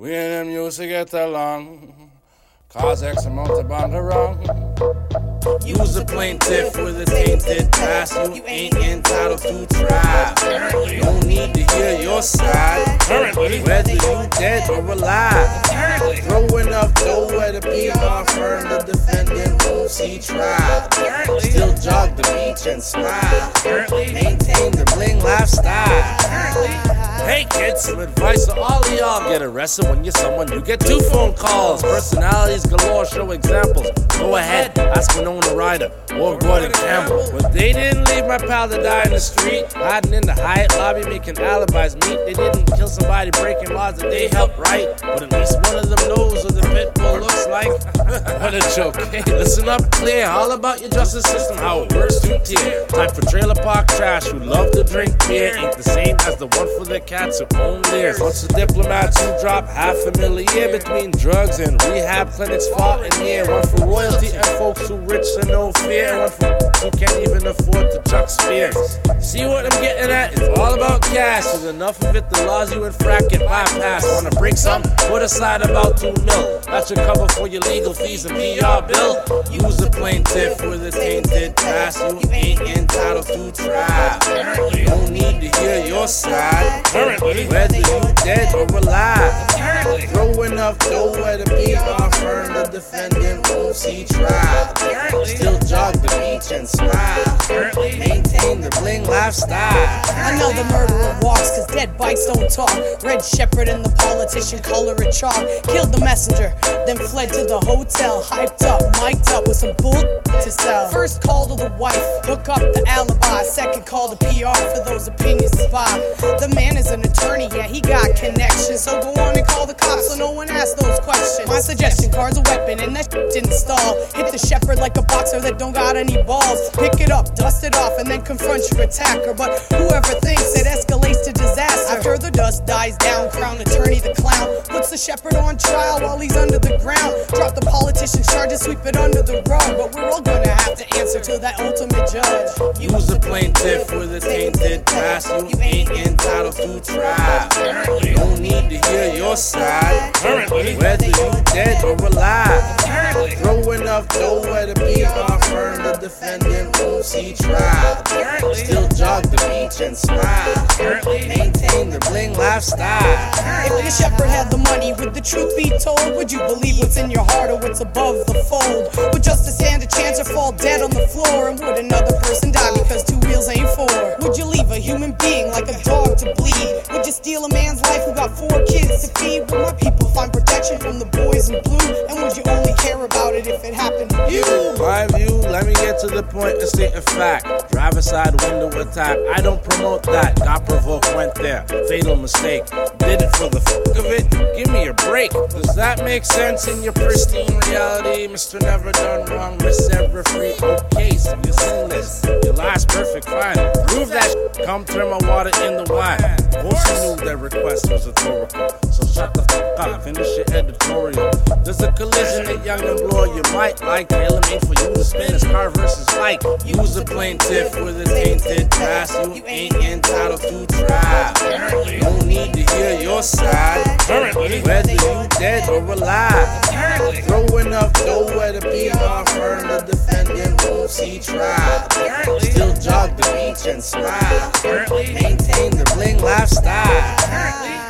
We and them used to get along, cause X amount of bond wrong. You's a plaintiff with a tainted past. You ain't entitled to try. Apparently, don't need to hear your side. Currently, whether you dead or alive. Apparently, throw enough dough at a PR firm, the defendant won't see trial. Apparently, still jog the beach and smile. Apparently, maintain the bling lifestyle. Apparently. Hey kids, some advice to all of y'all. Get arrested when you're someone, you get 2 phone calls. Personalities galore, show examples. Go ahead, ask Winona Ryder or Gordon Campbell. But they didn't leave my pal to die in the street, hiding in the Hyatt lobby making alibis meet. They didn't kill somebody breaking laws that they helped right, but at least one of them knows what the pit bull looks like. What a joke. Hey, listen up clear, all about your justice system, how it works 2 tier. Type for trailer park trash who love to drink beer ain't the same as the one for the cats who own theirs. Once the diplomats who drop $500,000 a year between drugs and rehab clinics far and near. One for royalty and folks who rich and no fear, and one for who can't even afford to chuck spears. See what I'm getting at? It's all about cash. With enough of it, the laws you infract get bypassed. Wanna break some? Put aside about $2 million. That should cover for your legal fees and PR bill. Use a plaintiff with a tainted past. You ain't entitled to try. Apparently, don't need to hear your side. Currently, whether you dead or alive. Apparently, throw enough dough at a PR firm, the defendant won't see trial. Apparently, still jog the beach and smile. Apparently, maintain the bling lifestyle. I know the murderer walks, cause dead bikes don't talk. Red Shepherd and the politician color it chalk. Killed the messenger, then fled to the hotel. Hyped up, mic'd up with some bull to sell. First call to the wife, hook up the alibi. Second call to PR for those opinions to buy. The man is an attorney, yeah, he got connections. So go on and call the cops so no one asks those questions. My suggestion, car's a weapon and that didn't stall. Hit the shepherd like a boxer that don't got any balls. Pick it up, dust it off, and then confront your attacker. But whoever thinks it escalates to disaster. After the dust dies down, crown attorney the clown puts the shepherd on trial while he's under the ground. Drop the politician's charges, sweep it under the rug. But we're all gonna have to answer to that ultimate judge. Use a plaintiff with a tainted past. You ain't entitled to try. Apparently, don't need to hear your side. Currently, whether you dead or alive. Apparently, throw enough dough at a PR firm, the defendant won't see trial. Apparently, still jog the beach and smile. Apparently, maintain the bling lifestyle. If the shepherd had the money, would the truth be told? Would you believe what's in your heart or what's above the fold? Would justice stand a chance or fall dead on the floor? And would another person die because 2 wheels ain't 4? Would you leave a human being like a dog to bleed? Would you steal a man's life who got 4 kids to feed? Would my people find protection from the boys in blue? And would you only care about it if it happened to you? My view, let me get to the point and state a fact. Driver side window attack, I don't promote that. Got provoked, went there, fatal mistake. Did it for the fuck of it? Give me a break. Does that make sense in your pristine reality? Mr. Never Done Wrong, Miss Ever Free. Okay, so you're sinless. Your life's perfect, fine. Prove that shit. Come turn my water in the wine. Also knew that request was rhetorical. So shut the fuck up, finish your editorial. There's a collision at Young and Bloor you might like. Tailor-made for you to spin as car versus bike. Use a plaintiff with a tainted past. You ain't entitled to try. Apparently, don't need to hear your side. Currently, whether you dead or alive. Apparently, throw enough dough at a PR firm, the defendant won't see trial. Apparently, still jog the beach and smile. Apparently, maintain the bling lifestyle. Apparently,